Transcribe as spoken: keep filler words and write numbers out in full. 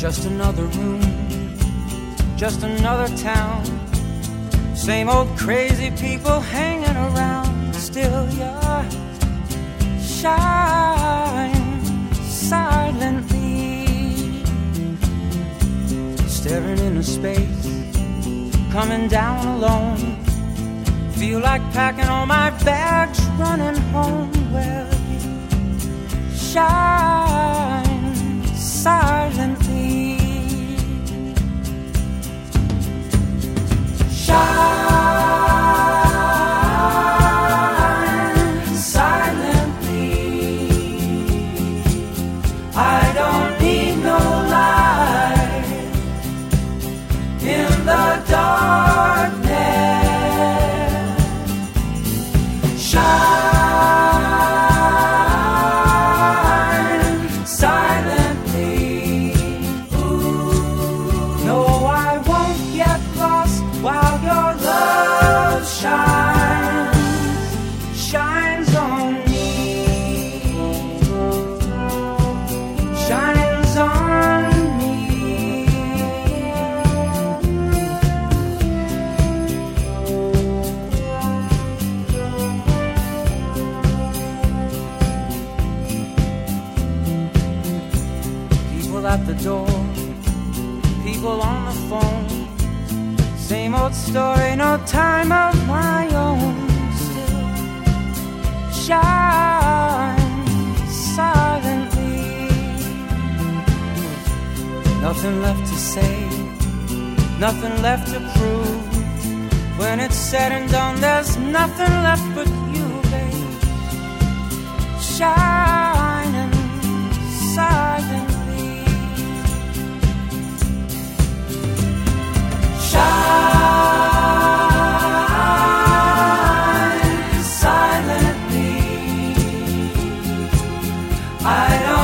Just another room, just another town. Same old crazy people hanging around. Still you shine silently, staring into space, coming down alone. Feel like packing all my bags, running home. Well, you shine silently. Shine silently. I don't need no light in the darkness. Shine silently. Ooh, no, I won't get lost while your love shines, shines on me, shines on me. People at the door, people on the phone. Same old story, no time of my own. Still shine silently. Nothing left to say, nothing left to prove. When it's said and done, there's nothing left but you, babe. Shining silently. Shine silently. I don't